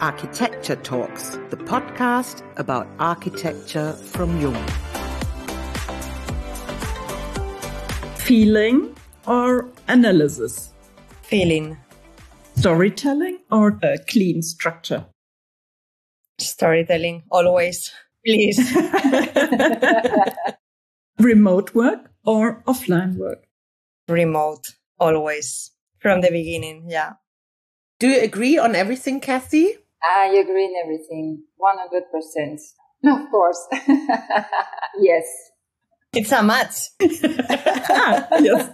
Architecture Talks, the podcast about architecture from Jung. Feeling or analysis? Feeling. Storytelling or a clean structure? Storytelling, always. Please. Remote work or offline work? Remote, always. From the beginning, yeah. Do you agree on everything, Kathy? I agree in everything, 100%. Of course. Yes. It's a match. Yes.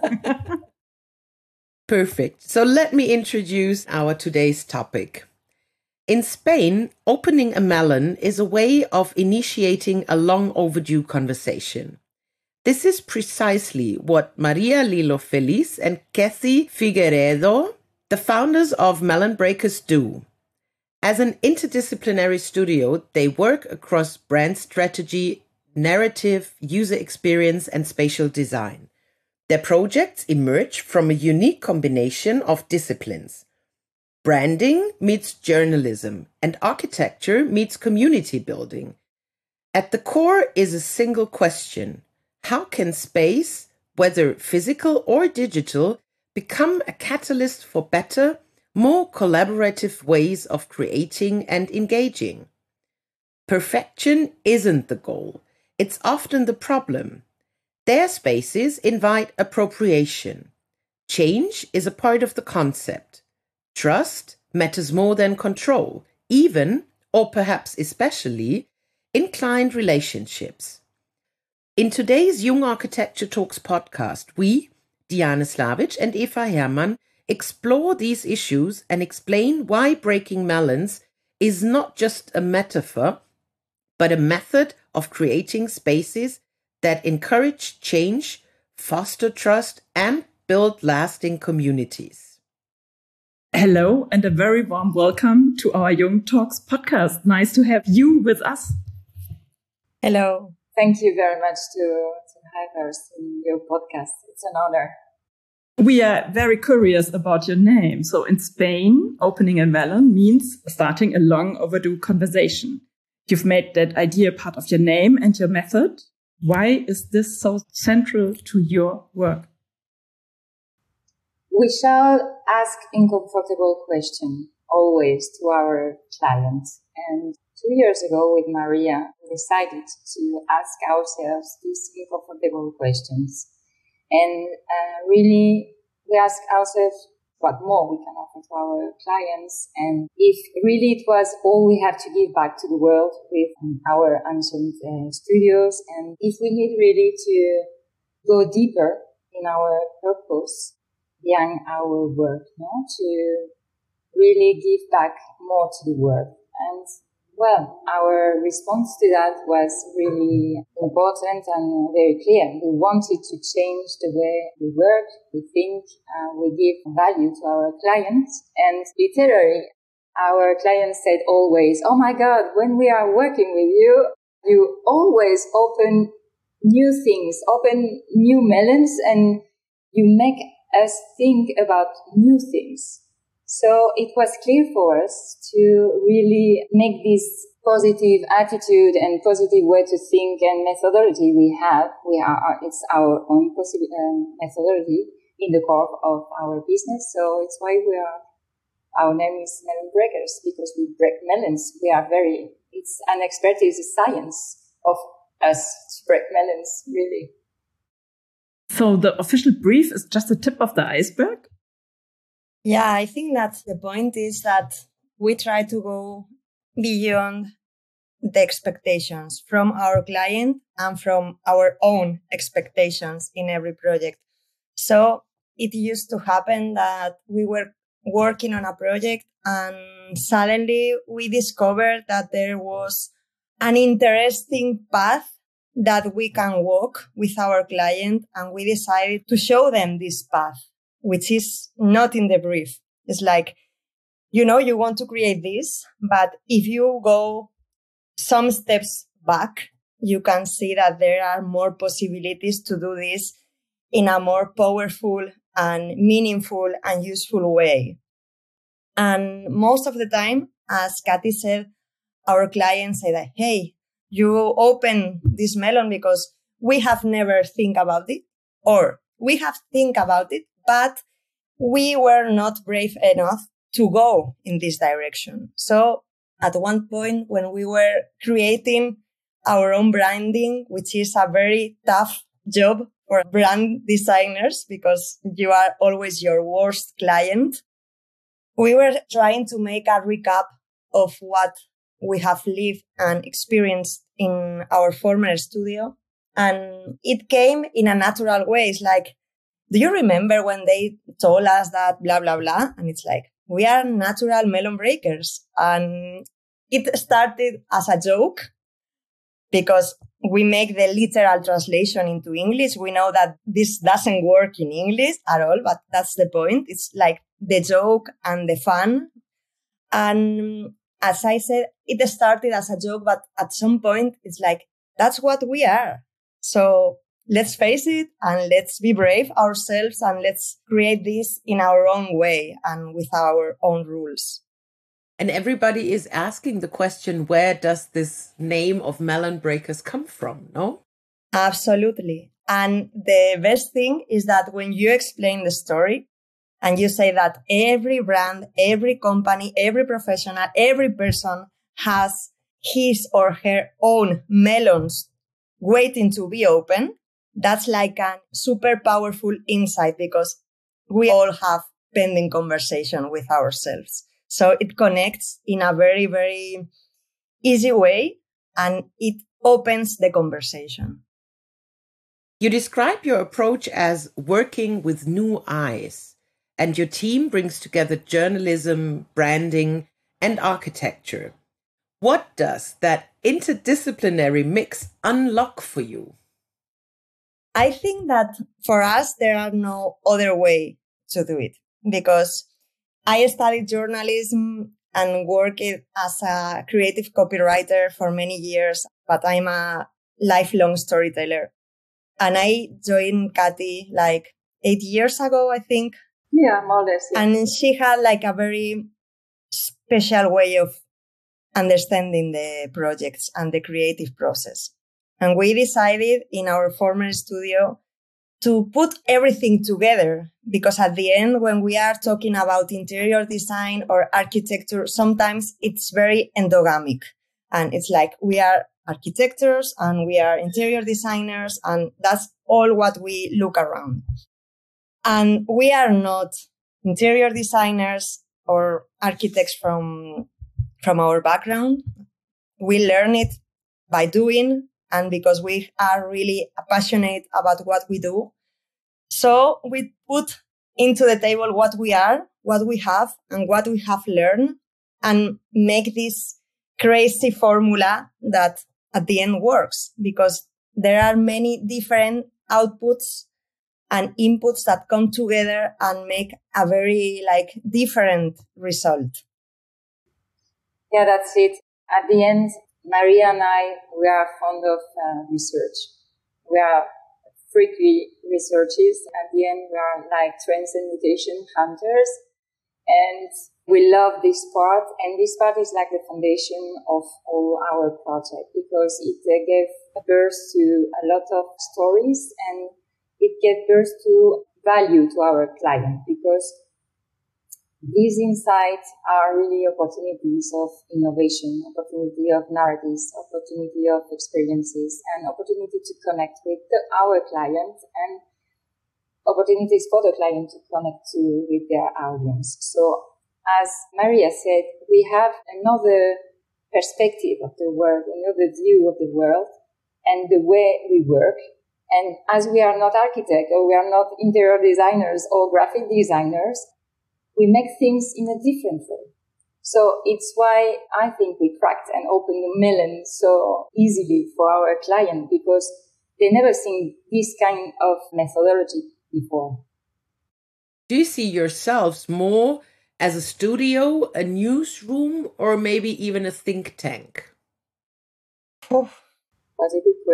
Perfect. So let me introduce our today's topic. In Spain, opening a melon is a way of initiating a long overdue conversation. This is precisely what Maria Lilo Feliz and Kathy Figueredo, the founders of Melon Breakers, do. As an interdisciplinary studio, they work across brand strategy, narrative, user experience, and spatial design. Their projects emerge from a unique combination of disciplines. Branding meets journalism, and architecture meets community building. At the core is a single question: how can space, whether physical or digital, become a catalyst for better, more collaborative ways of creating and engaging? Perfection isn't the goal. It's often the problem. Their spaces invite appropriation. Change is a part of the concept. Trust matters more than control, even, or perhaps especially, in client relationships. In today's Jung Architecture Talks podcast, we, Diane Slavic and Eva Hermann, explore these issues and explain why breaking melons is not just a metaphor, but a method of creating spaces that encourage change, foster trust, and build lasting communities. Hello and a very warm welcome to our Jung Talks podcast. Nice to have you with us. Hello. Thank you very much to have us in your podcast. It's an honor. We are very curious about your name. So in Spain, opening a melon means starting a long overdue conversation. You've made that idea part of your name and your method. Why is this so central to your work? We shall ask uncomfortable questions always to our clients. And 2 years ago with Maria, we decided to ask ourselves these uncomfortable questions. And really, we ask ourselves what more we can offer to our clients, and if really it was all we have to give back to the world with our ancient studios, and if we need really to go deeper in our purpose behind our work, to really give back more to the world. And well, our response to that was really important and very clear. We wanted to change the way we work, we think, we give value to our clients. And literally, our clients said always, "Oh my God, when we are working with you, you always open new things, open new melons, and you make us think about new things." So it was clear for us to really make this positive attitude and positive way to think and methodology we have. It's our own methodology in the core of our business. So it's why our name is Melon Breakers, because we break melons. It's an expertise, a science of us to break melons, really. So the official brief is just the tip of the iceberg? Yeah, I think that the point is that we try to go beyond the expectations from our client and from our own expectations in every project. So it used to happen that we were working on a project and suddenly we discovered that there was an interesting path that we can walk with our client, and we decided to show them this path, which is not in the brief. It's like, you want to create this, but if you go some steps back, you can see that there are more possibilities to do this in a more powerful and meaningful and useful way. And most of the time, as Katy said, our clients say that, hey, you open this melon because we have never think about it, or we have think about it, but we were not brave enough to go in this direction. So at one point when we were creating our own branding, which is a very tough job for brand designers because you are always your worst client, we were trying to make a recap of what we have lived and experienced in our former studio. And it came in a natural way. It's like, do you remember when they told us that blah, blah, blah? And it's like, we are natural melon breakers. And it started as a joke because we make the literal translation into English. We know that this doesn't work in English at all, but that's the point. It's like the joke and the fun. And as I said, it started as a joke, but at some point it's like, that's what we are. So let's face it and let's be brave ourselves and let's create this in our own way and with our own rules. And everybody is asking the question, where does this name of Melon Breakers come from, no? Absolutely. And the best thing is that when you explain the story and you say that every brand, every company, every professional, every person has his or her own melons waiting to be open, that's like a super powerful insight because we all have pending conversation with ourselves. So it connects in a very, very easy way and it opens the conversation. You describe your approach as working with new eyes, and your team brings together journalism, branding, and architecture. What does that interdisciplinary mix unlock for you? I think that for us, there are no other way to do it because I studied journalism and worked as a creative copywriter for many years, but I'm a lifelong storyteller. And I joined Katy like 8 years ago, I think. Yeah, more or less. Yeah. And she had like a very special way of understanding the projects and the creative process. And we decided in our former studio to put everything together because at the end, when we are talking about interior design or architecture, sometimes it's very endogamic. And it's like we are architects and we are interior designers and that's all what we look around. And we are not interior designers or architects from our background. We learn it by doing and because we are really passionate about what we do. So we put into the table what we are, what we have, and what we have learned and make this crazy formula that at the end works because there are many different outputs and inputs that come together and make a very different result. Yeah, that's it. At the end, Maria and I, we are fond of research. We are freaky researchers. At the end, we are like trends and mutation hunters. And we love this part. And this part is like the foundation of all our project because it gave birth to a lot of stories and it gave birth to value to our client because these insights are really opportunities of innovation, opportunity of narratives, opportunity of experiences, and opportunity to connect with our client and opportunities for the client to connect with their audience. So, as Maria said, we have another perspective of the world, another view of the world and the way we work. And as we are not architects or we are not interior designers or graphic designers, we make things in a different way. So it's why I think we cracked and opened the melon so easily for our client because they never seen this kind of methodology before. Do you see yourselves more as a studio, a newsroom, or maybe even a think tank? Oh, that's a good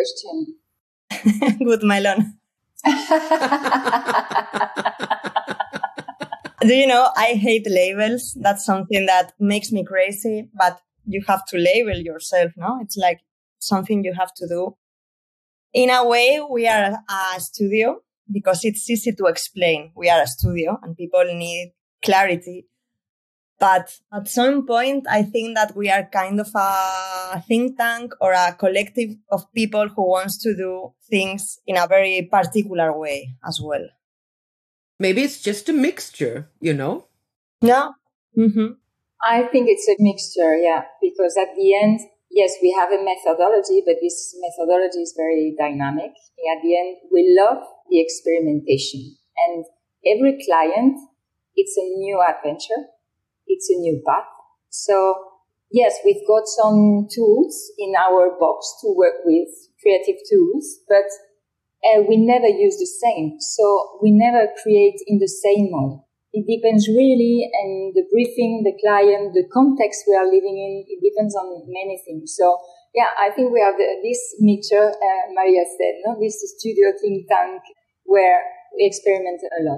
question. Good melon. Do you know, I hate labels. That's something that makes me crazy, but you have to label yourself, no? It's like something you have to do. In a way, we are a studio because it's easy to explain. We are a studio and people need clarity. But at some point, I think that we are kind of a think tank or a collective of people who wants to do things in a very particular way as well. Maybe it's just a mixture, you know? Yeah. Mm-hmm. I think it's a mixture, yeah, because at the end, yes, we have a methodology, but this methodology is very dynamic. At the end, we love the experimentation. And every client, it's a new adventure. It's a new path. So, yes, we've got some tools in our box to work with, creative tools, but we never use the same. So we never create in the same mode. It depends really on the briefing, the client, the context we are living in. It depends on many things. So, yeah, I think we have this mixture, Maria said, no? This studio think tank where we experiment a lot.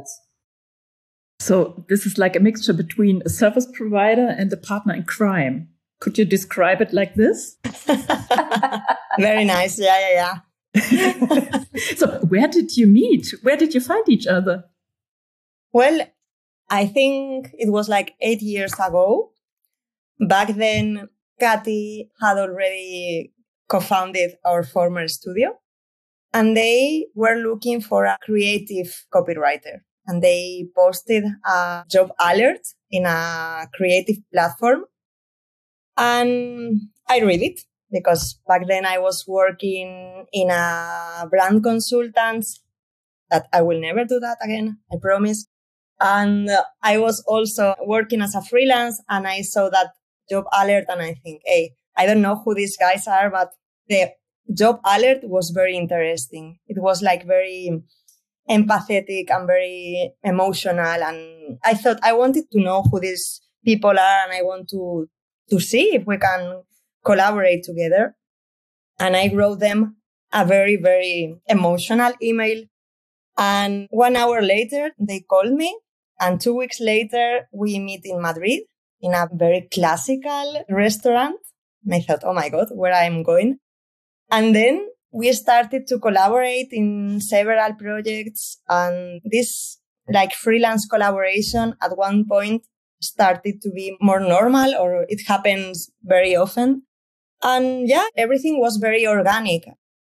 So this is like a mixture between a service provider and a partner in crime. Could you describe it like this? Very nice. Yeah. So where did you meet? Where did you find each other? Well, I think it was like 8 years ago. Back then, Katy had already co-founded our former studio, and they were looking for a creative copywriter. And they posted a job alert in a creative platform. And I read it because back then I was working in a brand consultant that I will never do that again, I promise. And I was also working as a freelance and I saw that job alert and I think, hey, I don't know who these guys are, but the job alert was very interesting. It was like very empathetic and very emotional. And I thought I wanted to know who these people are and I want to see if we can collaborate together. And I wrote them a very, very emotional email. And 1 hour later, they called me. And 2 weeks later, we meet in Madrid in a very classical restaurant. And I thought, oh my God, where I'm going. And then we started to collaborate in several projects, and this like freelance collaboration at one point started to be more normal, or it happens very often. And yeah, everything was very organic.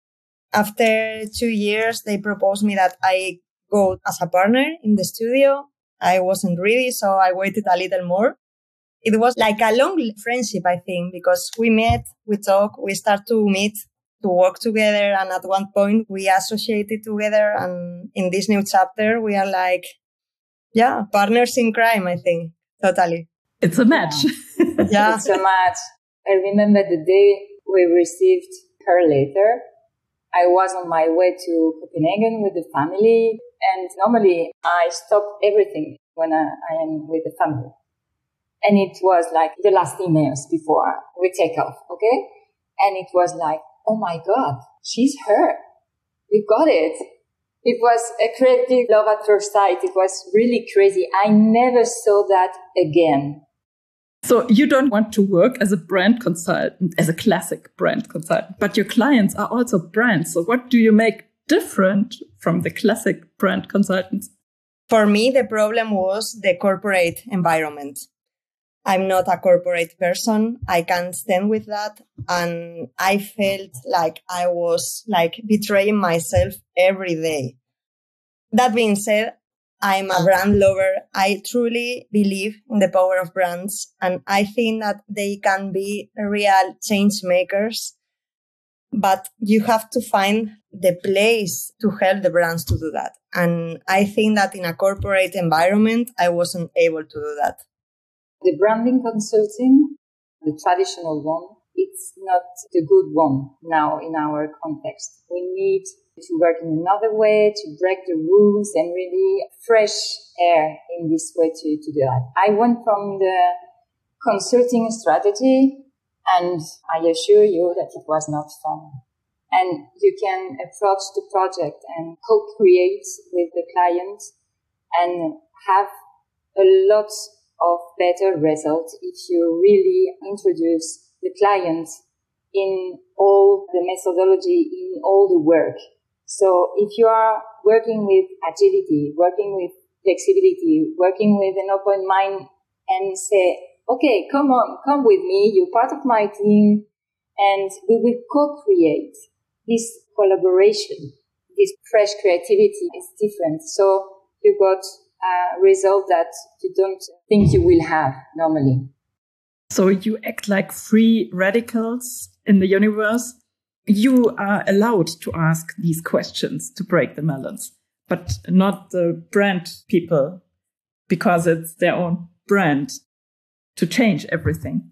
After 2 years, they proposed me that I go as a partner in the studio. I wasn't ready, so I waited a little more. It was like a long friendship, I think, because we met, we talked, we start to meet, to work together. And at one point we associated together. And in this new chapter, we are like, yeah, partners in crime, I think. Totally. It's a match. Yeah. It's a match. I remember the day we received her letter. I was on my way to Copenhagen with the family. And normally I stop everything when I am with the family. And it was like the last emails before we take off. Okay. And it was like, oh my God, she's her. We got it. It was a creative love at first sight. It was really crazy. I never saw that again. So you don't want to work as a brand consultant, as a classic brand consultant, but your clients are also brands. So what do you make different from the classic brand consultants? For me, the problem was the corporate environment. I'm not a corporate person. I can't stand with that. And I felt like I was like betraying myself every day. That being said, I'm a brand lover. I truly believe in the power of brands. And I think that they can be real change makers. But you have to find the place to help the brands to do that. And I think that in a corporate environment, I wasn't able to do that. The branding consulting, the traditional one, it's not the good one now in our context. We need to work in another way, to break the rules and really fresh air in this way to do that. I went from the consulting strategy and I assure you that it was not fun. And you can approach the project and co-create with the client and have a lot of better results if you really introduce the client in all the methodology, in all the work. So if you are working with agility, working with flexibility, working with an open mind and say, okay, come with me, you're part of my team, and we will co-create this collaboration. This fresh creativity is different. So you got a result that you don't think you will have normally. So you act like free radicals in the universe. You are allowed to ask these questions to break the melons, but not the brand people, because it's their own brand to change everything.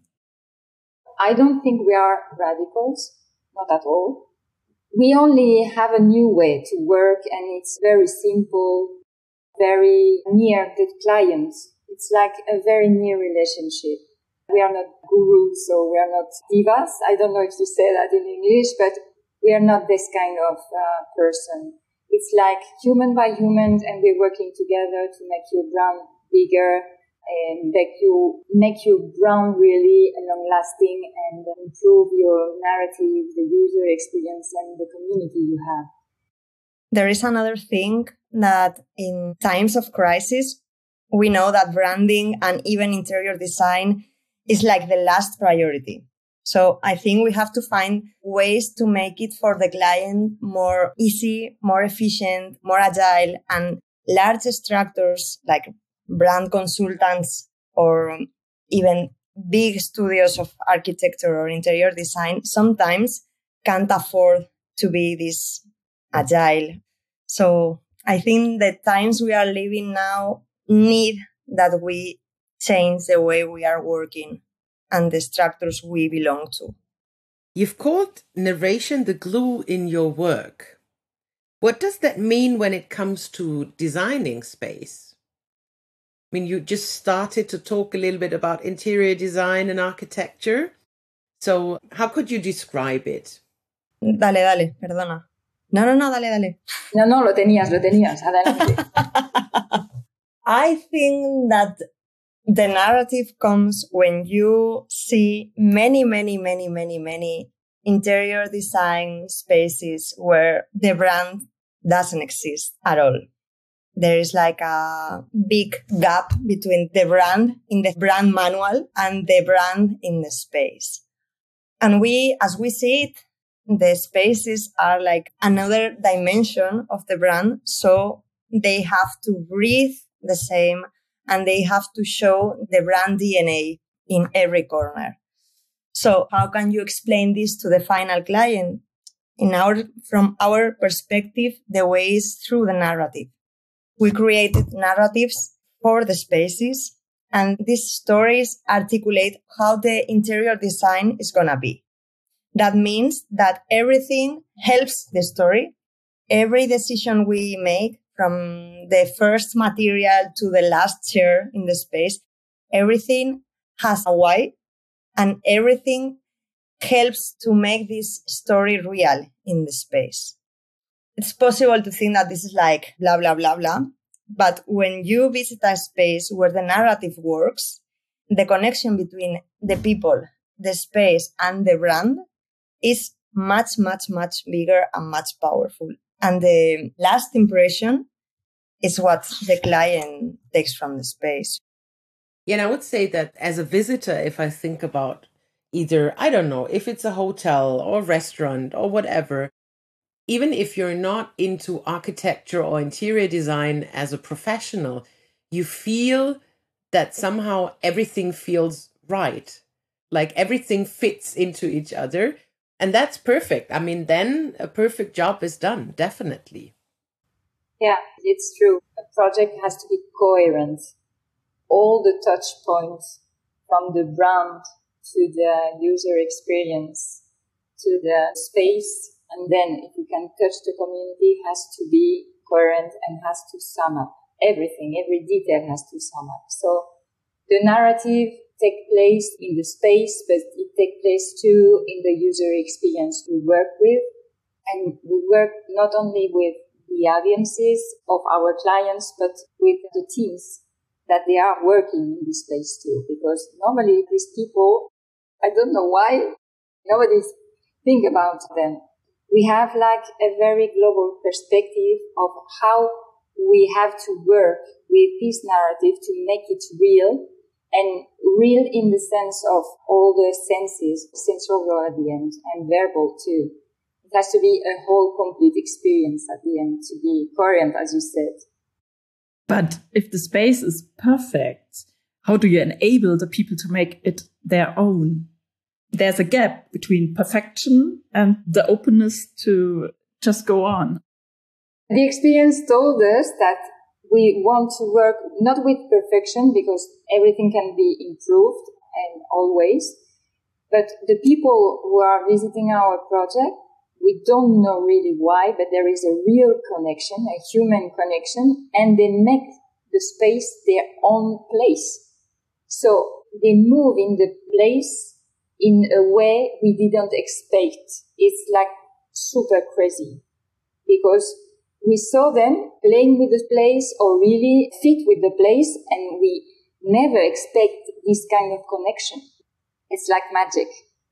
I don't think we are radicals, not at all. We only have a new way to work, and it's very simple, very near the clients. It's like a very near relationship. We are not gurus, so we are not divas. I don't know if you say that in English, but we are not this kind of person. It's like human by human, and we're working together to make your brand bigger and make your brand really long-lasting and improve your narrative, the user experience, and the community you have. There is another thing that in times of crisis, we know that branding and even interior design is like the last priority. So I think we have to find ways to make it for the client more easy, more efficient, more agile, and large structures like brand consultants or even big studios of architecture or interior design sometimes can't afford to be this agile. So I think the times we are living now need that we change the way we are working and the structures we belong to. You've called narration the glue in your work. What does that mean when it comes to designing space? I mean, you just started to talk a little bit about interior design and architecture. So how could you describe it? Dale, perdona. No, dale. No, lo tenías. Adelante. I think that the narrative comes when you see many interior design spaces where the brand doesn't exist at all. There is like a big gap between the brand in the brand manual and the brand in the space. And as we see it, the spaces are like another dimension of the brand. So they have to breathe the same and they have to show the brand DNA in every corner. So how can you explain this to the final client? From our perspective, the way is through the narrative. We created narratives for the spaces, and these stories articulate how the interior design is going to be. That means that everything helps the story. Every decision we make, from the first material to the last chair in the space, everything has a why, and everything helps to make this story real in the space. It's possible to think that this is like blah, blah, blah, blah. But when you visit a space where the narrative works, the connection between the people, the space, and the brand is much bigger and much powerful. And the last impression is what the client takes from the space. Yeah, and I would say that as a visitor, if I think about either, I don't know, if it's a hotel or restaurant or whatever, even if you're not into architecture or interior design as a professional, you feel that somehow everything feels right. Like everything fits into each other. And that's perfect. I mean, then a perfect job is done, definitely. Yeah, it's true. A project has to be coherent. All the touch points, from the brand to the user experience to the space, and then if you can touch the community, has to be coherent and has to sum up everything. Every detail has to sum up. So the narrative takes place in the space, but it takes place too in the user experience we work with. And we work not only with the audiences of our clients, but with the teams. that they are working in this place too. Because normally these people, I don't know why nobody think about them. We have like a very global perspective of how we have to work with this narrative to make it real, and real in the sense of all the senses, sensorial at the end and verbal too. It has to be a whole complete experience at the end to be coherent, as you said. But if the space is perfect, how do you enable the people to make it their own? There's a gap between perfection and the openness to just go on. The experience told us that we want to work not with perfection, because everything can be improved and always, but the people who are visiting our project, we don't know really why, but there is a real connection, a human connection, and they make the space their own place. So they move in the place in a way we didn't expect. It's like super crazy, because we saw them playing with the place or really fit with the place, and we never expect this kind of connection. It's like magic.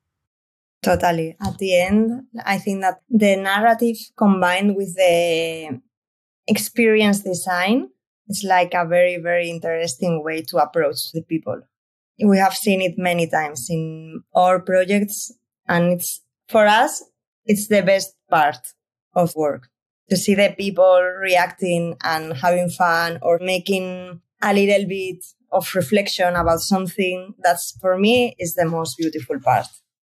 Totally. At the end, I think that the narrative combined with the experience design is like a very, very interesting way to approach the people. We have seen it many times in our projects, and it's, for us, it's the best part of work. To see the people reacting and having fun or making a little bit of reflection about something, that's, for me, is the most beautiful part.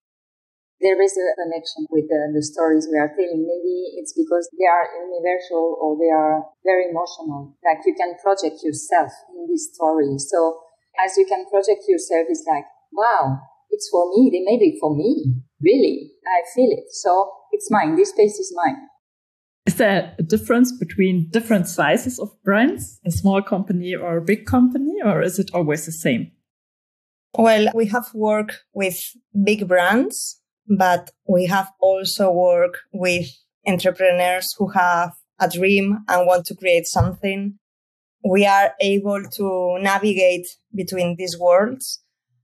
There is a connection with the stories we are telling. Maybe it's because they are universal or they are very emotional. Like you can project yourself in this story. So as you can project yourself, it's like, wow, it's for me. They made it for me. Really, I feel it. So it's mine. This space is mine. Is there a difference between different sizes of brands, a small company or a big company, or is it always the same? Well, we have worked with big brands, but we have also worked with entrepreneurs who have a dream and want to create something. We are able to navigate between these worlds.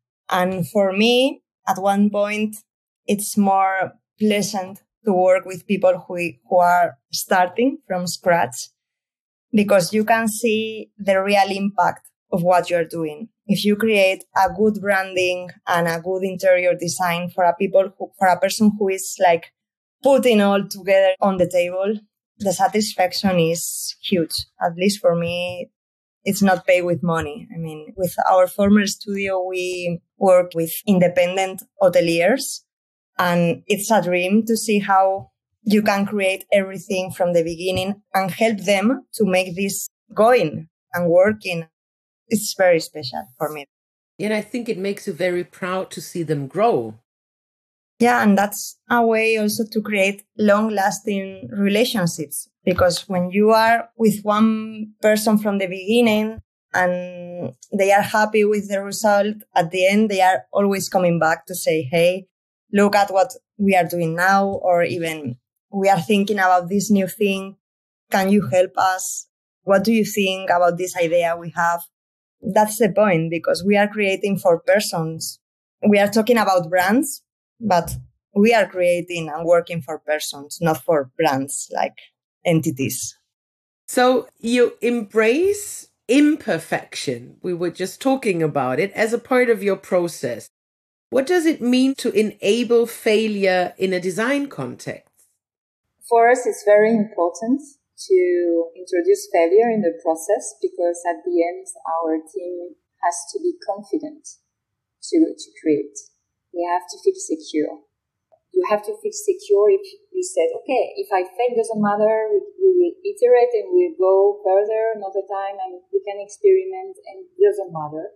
And for me, at one point, it's more pleasant to work with people who are starting from scratch, because you can see the real impact of what you're doing. If you create a good branding and a good interior design for a person who is like putting all together on the table, the satisfaction is huge. At least for me, it's not paid with money. I mean, with our former studio, we worked with independent hoteliers, and it's a dream to see how you can create everything from the beginning and help them to make this going and working. It's very special for me. And I think it makes you very proud to see them grow. Yeah, and that's a way also to create long-lasting relationships, because when you are with one person from the beginning and they are happy with the result, at the end, they are always coming back to say, hey, look at what we are doing now, or even we are thinking about this new thing. Can you help us? What do you think about this idea we have? That's the point, because we are creating for persons. We are talking about brands, but we are creating and working for persons, not for brands like entities. So you embrace imperfection. We were just talking about it as a part of your process. What does it mean to enable failure in a design context? For us, it's very important to introduce failure in the process, because at the end, our team has to be confident to create. They have to feel secure. You have to feel secure if you said, okay, if I fail, doesn't matter, we will iterate and we'll go further another time and we can experiment and it doesn't matter.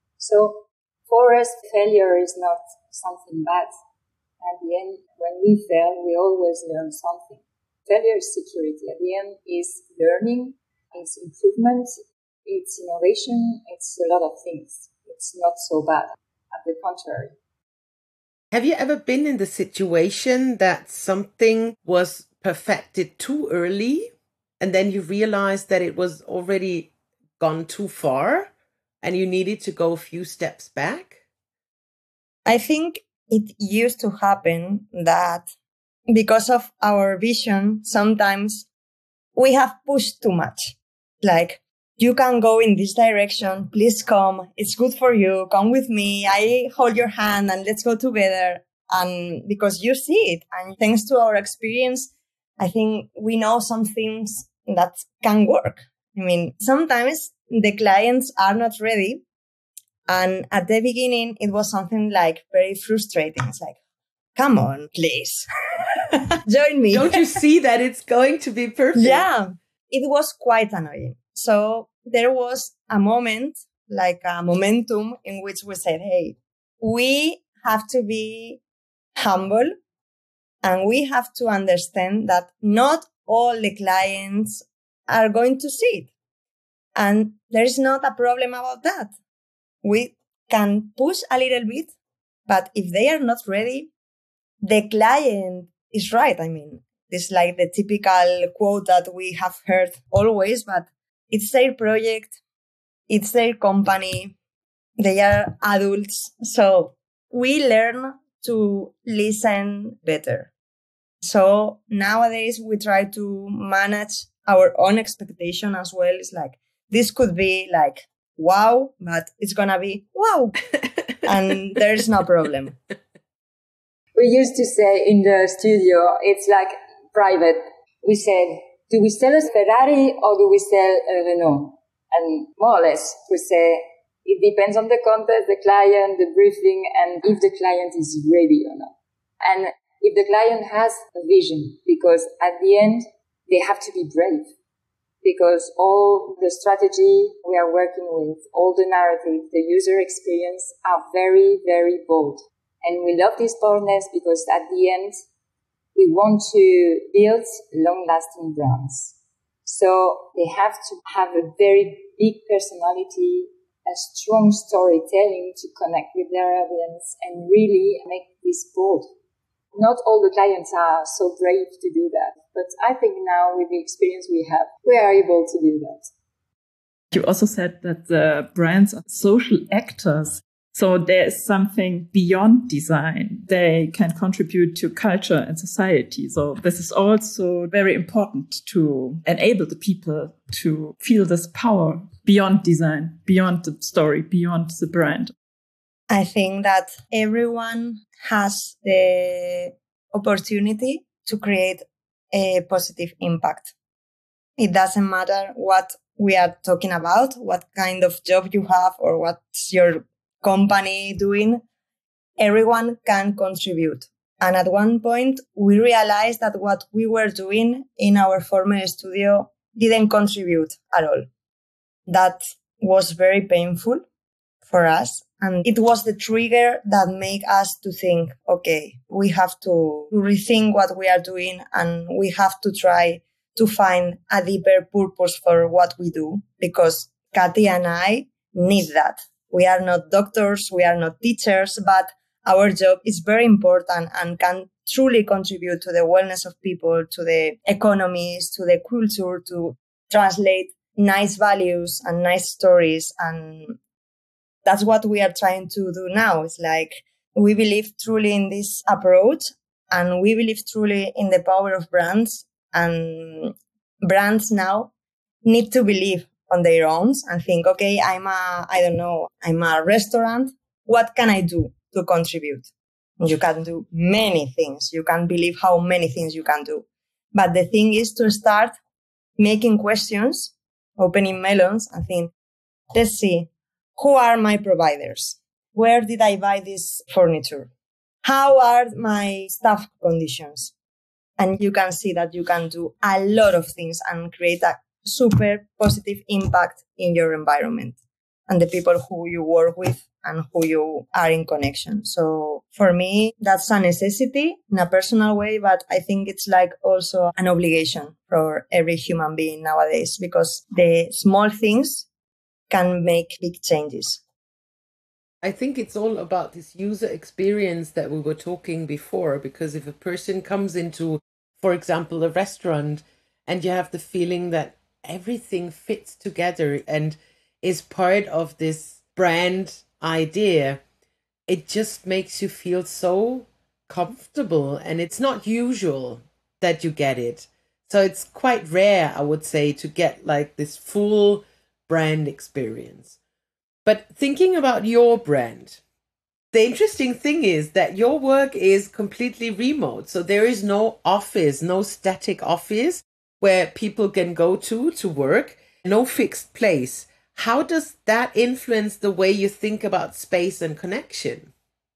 So for us, failure is not something bad. At the end, when we fail, we always learn something. Failure is security. At the end is learning, it's improvement, it's innovation, it's a lot of things. It's not so bad. At the contrary. Have you ever been in the situation that something was perfected too early and then you realized that it was already gone too far? and you needed to go a few steps back? I think it used to happen that because of our vision, sometimes we have pushed too much. Like, you can go in this direction. Please come. It's good for you. Come with me. I hold your hand and let's go together. And because you see it, and thanks to our experience, I think we know some things that can work. I mean, sometimes the clients are not ready. And at the beginning, it was something like very frustrating. It's like, come on, please, join me. Don't you see that it's going to be perfect? Yeah, it was quite annoying. So there was a moment, like a momentum, in which we said, hey, we have to be humble and we have to understand that not all the clients are going to see it. And there is not a problem about that. We can push a little bit, but if they are not ready, the client is right. I mean, it's like the typical quote that we have heard always, but it's their project. It's their company. They are adults. So we learn to listen better. So nowadays we try to manage our own expectation as well. It's like, this could be like, wow, but it's going to be wow. And there's no problem. We used to say in the studio, it's like private. We said, do we sell a Ferrari or do we sell a Renault? And more or less, we say, it depends on the context, the client, the briefing, and if the client is ready or not. And if the client has a vision, because at the end, they have to be brave. Because all the strategy we are working with, all the narrative, the user experience are very, very bold. And we love this boldness because at the end, we want to build long-lasting brands. So they have to have a very big personality, a strong storytelling to connect with their audience and really make this bold. Not all the clients are so brave to do that. But I think now with the experience we have, we are able to do that. You also said that the brands are social actors. So there is something beyond design. They can contribute to culture and society. So this is also very important to enable the people to feel this power beyond design, beyond the story, beyond the brand. I think that everyone has the opportunity to create a positive impact. It doesn't matter what we are talking about, what kind of job you have or what's your company doing. Everyone can contribute. And at one point, we realized that what we were doing in our former studio didn't contribute at all. That was very painful for us. And it was the trigger that made us to think, okay, we have to rethink what we are doing and we have to try to find a deeper purpose for what we do, because Katy and I need that. We are not doctors, we are not teachers, but our job is very important and can truly contribute to the wellness of people, to the economies, to the culture, to translate nice values and nice stories. And that's what we are trying to do now. It's like we believe truly in this approach and we believe truly in the power of brands, and brands now need to believe on their own and think, okay, I'm a restaurant. What can I do to contribute? You can do many things. You can't believe how many things you can do. But the thing is to start making questions, opening melons and think, let's see, who are my providers? Where did I buy this furniture? How are my staff conditions? And you can see that you can do a lot of things and create a super positive impact in your environment and the people who you work with and who you are in connection. So for me, that's a necessity in a personal way, but I think it's like also an obligation for every human being nowadays, because the small things can make big changes. I think it's all about this user experience that we were talking before, because if a person comes into, for example, a restaurant and you have the feeling that everything fits together and is part of this brand idea, it just makes you feel so comfortable, and it's not usual that you get it. So it's quite rare, I would say, to get like this full brand experience. But thinking about your brand, the interesting thing is that your work is completely remote. So there is no office, no static office where people can go to work, no fixed place. How does that influence the way you think about space and connection?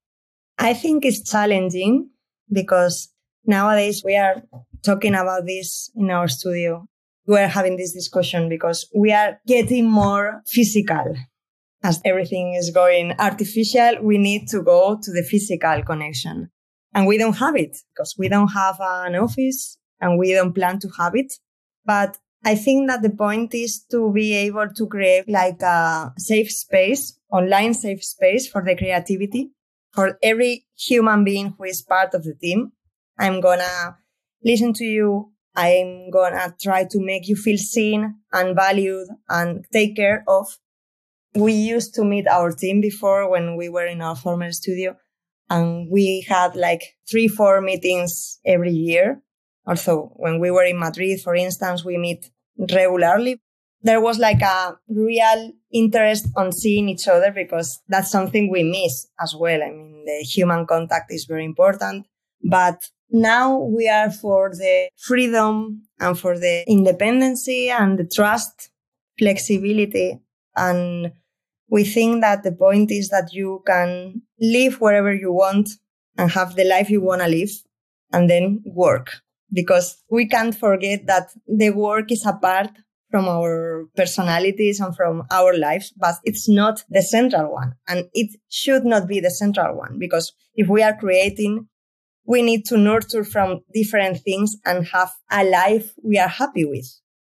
I think it's challenging because nowadays we are talking about this in our studio. We are having this discussion because we are getting more physical. As everything is going artificial, we need to go to the physical connection. And we don't have it because we don't have an office and we don't plan to have it. But I think that the point is to be able to create like a safe space, online safe space for the creativity, for every human being who is part of the team. I'm going to listen to you. I'm going to try to make you feel seen and valued and take care of. We used to meet our team before when we were in our former studio, and we had like 3-4 meetings every year. Also, when we were in Madrid, for instance, we meet regularly. There was like a real interest on seeing each other because that's something we miss as well. I mean, the human contact is very important, but now we are for the freedom and for the independency and the trust, flexibility. And we think that the point is that you can live wherever you want and have the life you want to live and then work. Because we can't forget that the work is a part from our personalities and from our lives, but it's not the central one. And it should not be the central one, because if we are creating, we need to nurture from different things and have a life we are happy with.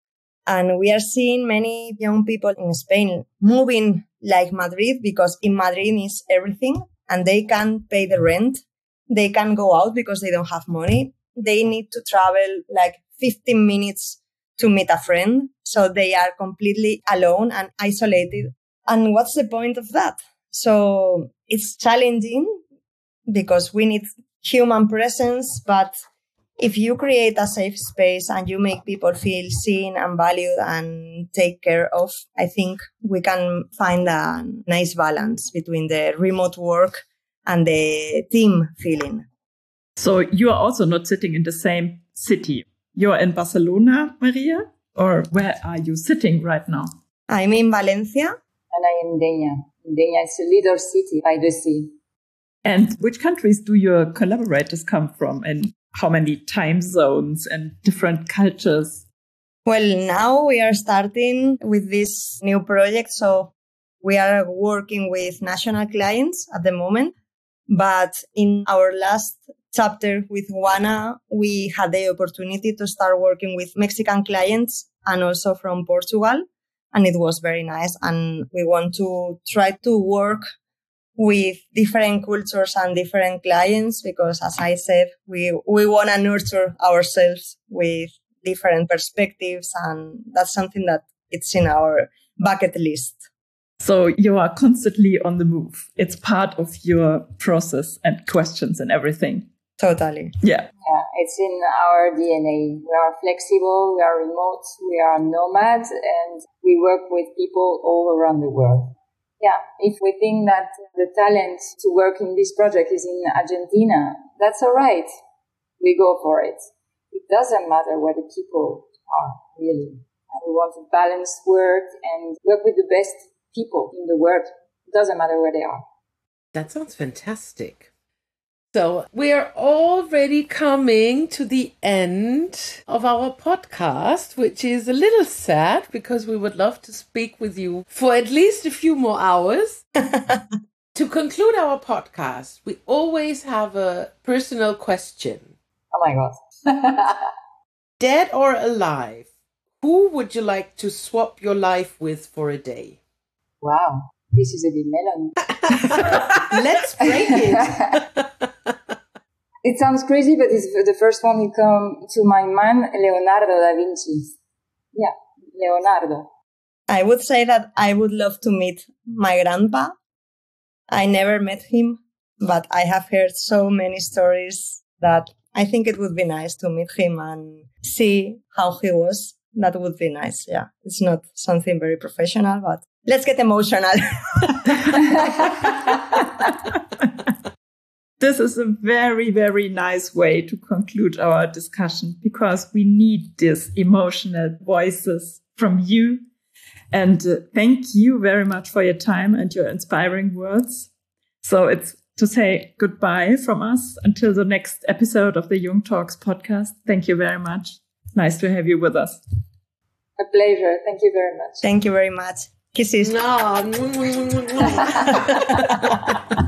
And we are seeing many young people in Spain moving like Madrid, because in Madrid is everything and they can't pay the rent. They can't go out because they don't have money. They need to travel like 15 minutes to meet a friend. So they are completely alone and isolated. And what's the point of that? So it's challenging because we need human presence. But if you create a safe space and you make people feel seen and valued and take care of, I think we can find a nice balance between the remote work and the team feeling. So you are also not sitting in the same city. You're in Barcelona, Maria? Or where are you sitting right now? I'm in Valencia. And I am in Denia. Denia is a little city by the sea. And which countries do your collaborators come from? And how many time zones and different cultures? Well, now we are starting with this new project. So we are working with national clients at the moment. But in our last chapter with Juana, we had the opportunity to start working with Mexican clients and also from Portugal. And it was very nice. And we want to try to work with different cultures and different clients because, as I said, we want to nurture ourselves with different perspectives. And that's something that it's in our bucket list. So you are constantly on the move. It's part of your process and questions and everything. Totally. Yeah. Yeah, it's in our DNA. We are flexible, we are remote, we are nomads, and we work with people all around the world. Yeah, if we think that the talent to work in this project is in Argentina, that's all right. We go for it. It doesn't matter where the people are, really. And we want to balance work and work with the best people in the world. It doesn't matter where they are. That sounds fantastic. So we're already coming to the end of our podcast, which is a little sad because we would love to speak with you for at least a few more hours. To conclude our podcast, we always have a personal question. Oh my God. Dead or alive, who would you like to swap your life with for a day? Wow, this is a big melon. Let's break it. It sounds crazy, but it's the first one who come to my mind, Leonardo da Vinci. Yeah, Leonardo. I would say that I would love to meet my grandpa. I never met him, but I have heard so many stories that I think it would be nice to meet him and see how he was. That would be nice. Yeah. It's not something very professional, but let's get emotional. This is a very, very nice way to conclude our discussion, because we need these emotional voices from you. And thank you very much for your time and your inspiring words. So it's to say goodbye from us until the next episode of the Jung Talks podcast. Thank you very much. Nice to have you with us. A pleasure. Thank you very much. Thank you very much. Kisses. No.